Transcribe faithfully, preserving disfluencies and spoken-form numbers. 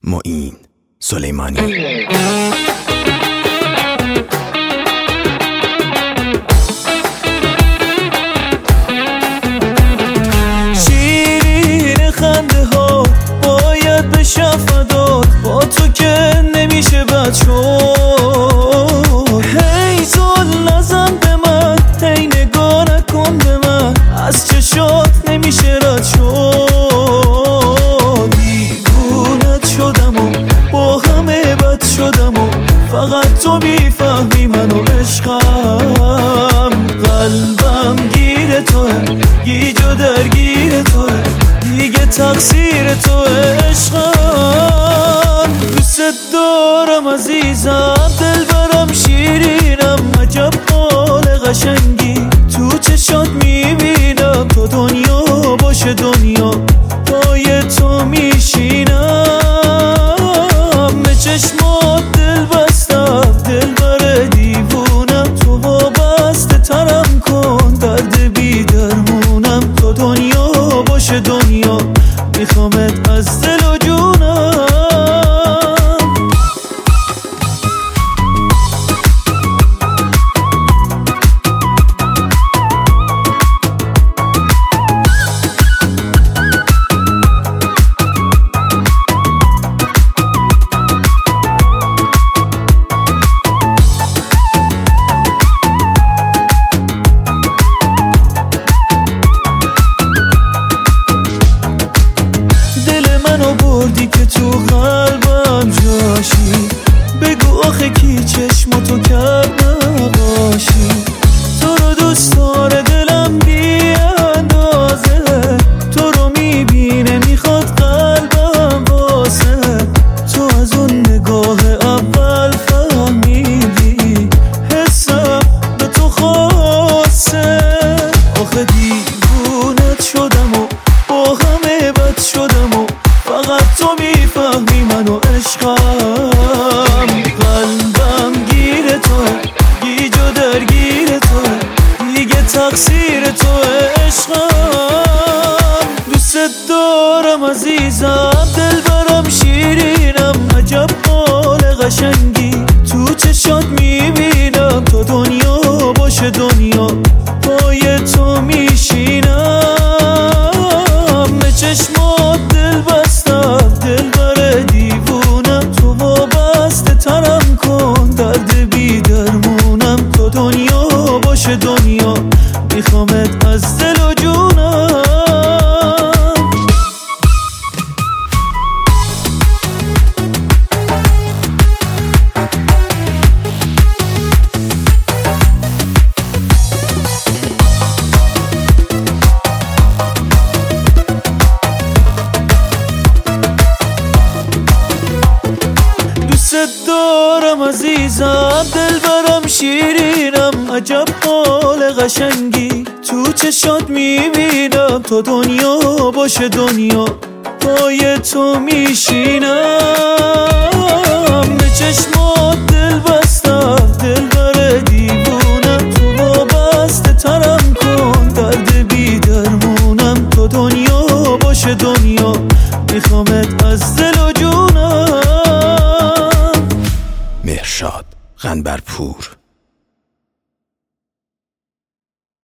معین سلیمانی. شیرین خنده ها باید بشه فدات، با تو که نمیشه بد شد. هی زل نزن به من، هی نگاه نکن به من، از چشات نمیشه رد شد. دیوونت شدم و با همه بد شدم و فقط تو میفهمی منو عشقم. قلبم گیر توه، گیج و درگیر توه، دیگه تقصیر تو عشقم. دوست دارم عزیزم، دل برم شیرینم، عجب حال قشنگی تو چشات میبینم. تا دنیا باشه دنیا پای تو میشینم. به چشمات دل بستم، دل بر دیوونم، تو وابسته ترم کن، درد بی درمونم. تا دنیا باشه دنیا میخوامت از دل و جونم. بردی که تو قلبم جاشی، بگو آخه کی چشماتو کرد نقاشی. تو رو دوست داره دلم بی اندازه، تو رو میبینه میخواد قلبم واسه. تو از اون نگاه اول فهمیدی حسم به تو خاصه. آخه دیوونت شدم و با همه بد شدم و فقط تو میفهمی منو عشقم. قلبم گیر توه، گیج و درگیر توه، دیگه تقصیر تو عشقم. دوست دارم عزیزم، دل برم شیرینم، عجب حال قشنگی تو چشات میبینم. تا دنیا باشه دنیا پای تو میشینم. به چشمات دل بستم، دل بر دیوونم، تو وابسته ترم کن، درد بی درمونم. تا دنیا باشه دنیا میخوامت از دل و جونم. دوست دارم عزیزم، دل برم شیرینم، عجب حال قشنگی تو چشات میبینم. تا دنیا باشه دنیا پای تو میشینم. به چشمات دل بستم، دل بر دیوونم، تو وابسته ترم کن، درد بی درمونم. تا دنیا باشه دنیا میخوامت از دل و جونم. مهرشاد قنبرپور.